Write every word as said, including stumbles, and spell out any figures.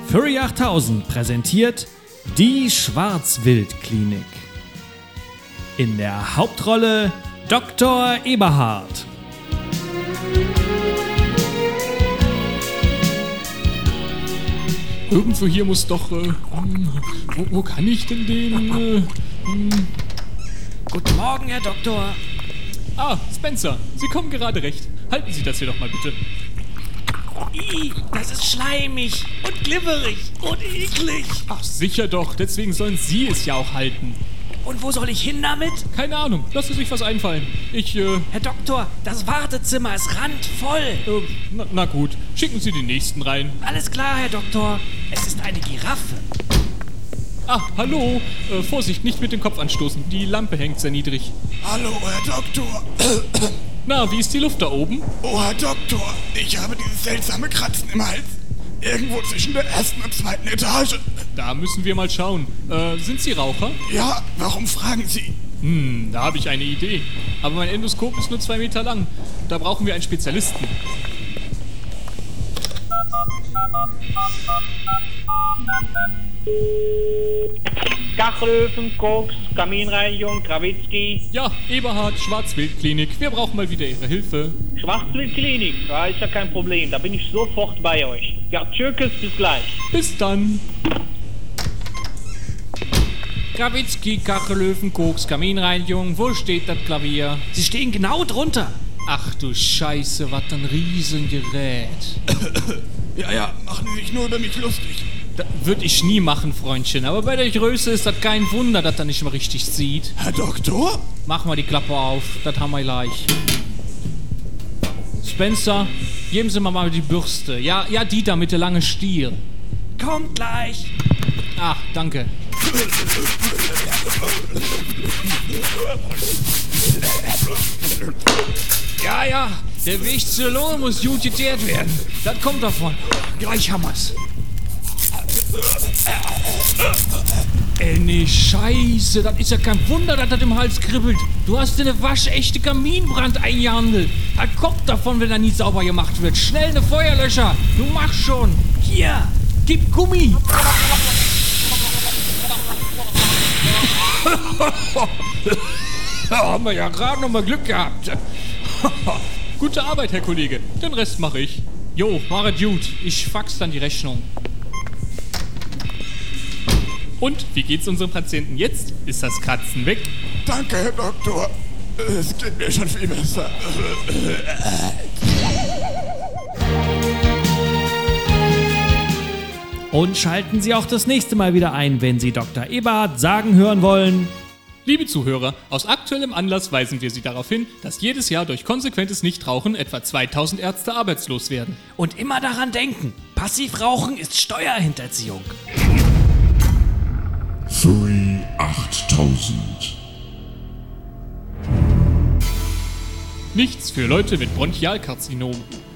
Furry achttausend präsentiert die Schwarzwildklinik. In der Hauptrolle Doktor Eberhard. Irgendwo hier muss doch... Äh, wo, wo kann ich denn den... Äh, hm. Guten Morgen, Herr Doktor. Ah, Spencer, Sie kommen gerade recht. Halten Sie das hier doch mal bitte. Ih, das ist schleimig und glibberig und eklig. Ach, sicher doch. Deswegen sollen Sie es ja auch halten. Und wo soll ich hin damit? Keine Ahnung. Lassen Sie sich was einfallen. Ich, äh... Herr Doktor, das Wartezimmer ist randvoll. äh na, na gut. Schicken Sie die Nächsten rein. Alles klar, Herr Doktor. Es ist eine Giraffe. Ah, hallo. Äh, Vorsicht, nicht mit dem Kopf anstoßen. Die Lampe hängt sehr niedrig. Hallo, Herr Doktor. Na, wie ist die Luft da oben? Oh, Herr Doktor, ich habe dieses seltsame Kratzen im Hals. Irgendwo zwischen der ersten und zweiten Etage. Da müssen wir mal schauen. Äh, sind Sie Raucher? Ja, warum fragen Sie? Hm, da habe ich eine Idee. Aber mein Endoskop ist nur zwei Meter lang. Da brauchen wir einen Spezialisten. Kachelöfen, Koks, Kaminreinigung, Krawitzki. Ja, Eberhard, Schwarzwildklinik. Wir brauchen mal wieder Ihre Hilfe. Schwarzwildklinik, ja, ist ja kein Problem, da bin ich sofort bei euch. Ja, tschüss, bis gleich. Bis dann. Krawitzki, Kachelöfen, Koks, Kaminreinigung. Wo steht das Klavier? Sie stehen genau drunter. Ach du Scheiße, was ein Riesengerät. Ja, ja, machen Sie sich nur über mich lustig. Das würde ich nie machen, Freundchen. Aber bei der Größe ist das kein Wunder, dass er nicht mehr richtig sieht. Herr Doktor? Mach mal die Klappe auf, das haben wir gleich. Spencer, geben Sie mir mal die Bürste. Ja, ja, die da mit der langen Stiel. Kommt gleich. Ach, danke. Ja, ja, der Weg zur Lunge muss gut geteert werden. Das kommt davon. Gleich haben wir's. Ey, ne Scheiße, das ist ja kein Wunder, dass das im Hals kribbelt. Du hast dir eine waschechte Kaminbrand eingehandelt. Das kommt davon, wenn er nie sauber gemacht wird. Schnell eine Feuerlöscher. Du machst schon. Hier, gib Gummi. Da haben wir ja gerade noch mal Glück gehabt. Gute Arbeit, Herr Kollege. Den Rest mache ich. Jo, mach es gut. Ich fax dann die Rechnung. Und, wie geht's unserem Patienten jetzt? Ist das Kratzen weg? Danke, Herr Doktor. Es geht mir schon viel besser. Und schalten Sie auch das nächste Mal wieder ein, wenn Sie Doktor Eberhard sagen hören wollen. Liebe Zuhörer, aus aktuellem Anlass weisen wir Sie darauf hin, dass jedes Jahr durch konsequentes Nichtrauchen etwa zweitausend Ärzte arbeitslos werden. Und immer daran denken, Passivrauchen ist Steuerhinterziehung. Furry achttausend. Nichts für Leute mit Bronchialkarzinom.